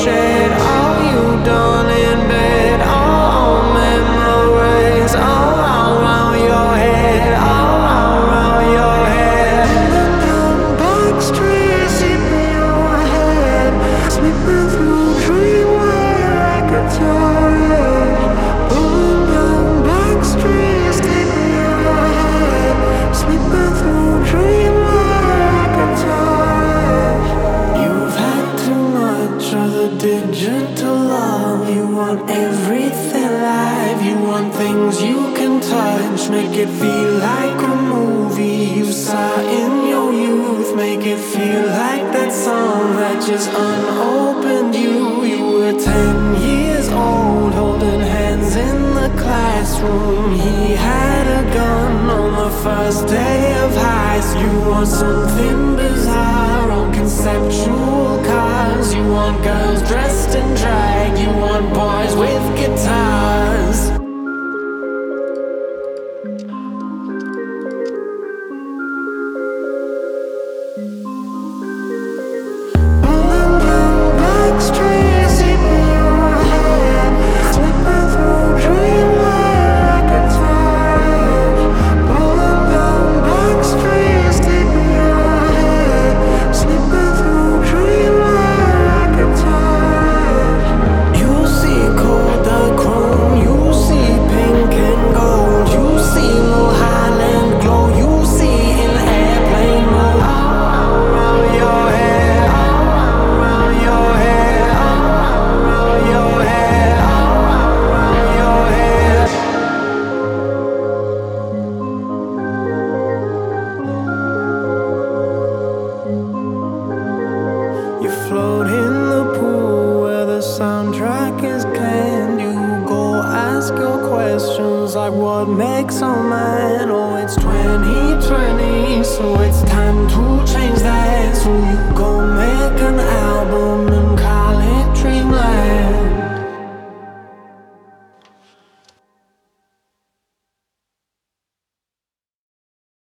shed, all you done in bed, all memories, all around your head, all around your head. And the box trees in your head, slipping through dreamwear like a torrent. Pulling down box trees in your head, slipping through dreamwear like a torrent. You've had too much of the digital love. You want everything live. You want things you can touch. Make it feel like a movie you saw in your youth. Make it feel like that song that just unopened you. You were 10 years old, holding hands in the classroom. He had a gun on the first day of high school. You want something bizarre on conceptual cars. You want girls dressed in drag. You want boys with guitars. Pulling down box trees in your head, slipping through dreamwear like a torrent. Pulling down box trees in your head, slipping through dreamwear like a torrent. You see Kodachrome, you see pink and gold, you see Mulholland glow, you see in airplane mode. All around your head, all around your head, all around your head, all around your head. You float in the pool where the soundtrack is canned. You go ask your questions like what makes a man. Oh, it's 2020, so it's time to change that.